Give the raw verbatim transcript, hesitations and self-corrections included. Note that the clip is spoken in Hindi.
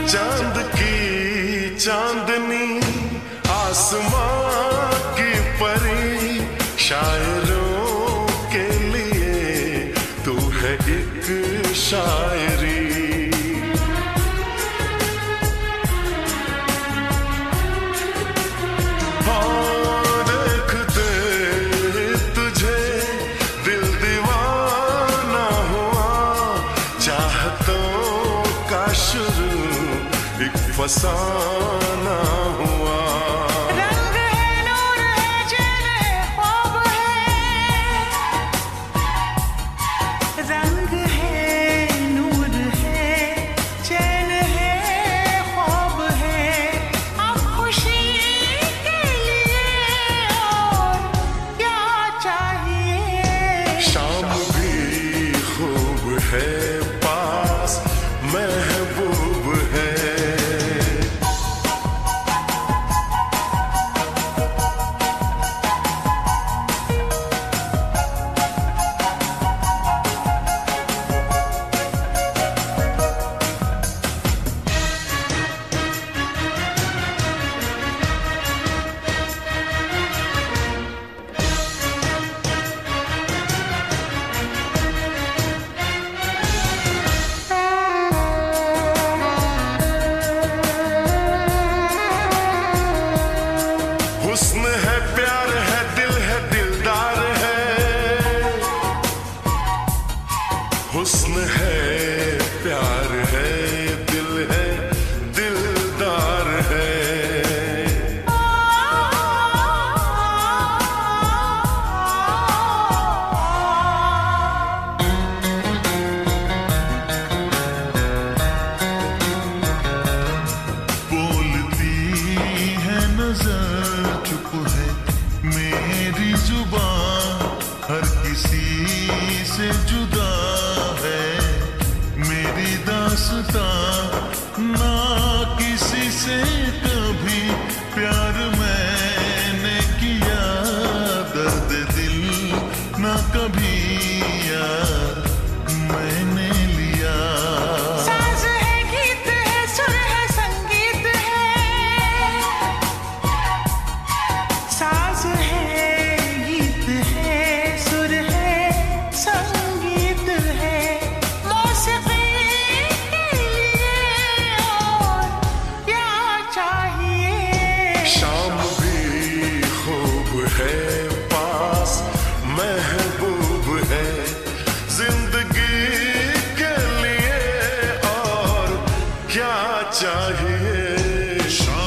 चांद की चांदनी आसमां की परी, शायरों के लिए तू है एक शायरी। हाँ देखते तुझे दिल दीवाना हुआ, चाहतों का शुरू एक फसाना हुआ। रंग है नूर है चैन है ख्वाब है, रंग है नूर है चैन है ख्वाब है, अब खुशी के लिए और क्या चाहिए। शाम भी खूब है पास महबूब है। हुस्न है प्यार है दिल है दिलदार है, हुस्न है प्यार है दिल है दिलदार है। बोलती है नजर चुप है मेरी जुबान, हर किसी से जुदा है मेरी दास्तां, ना किसी से कभी प्यार मैंने किया, दर्द दिल ना कभी यार मैंने लिया। साज है गीत है सुर है संगीत है, साज है गीत है सुर है संगीत है, मौसीकी के लिए और क्या चाहिए। शाम भी खूब है पास महबूब है, जिंदगी के लिए और क्या चाहिए।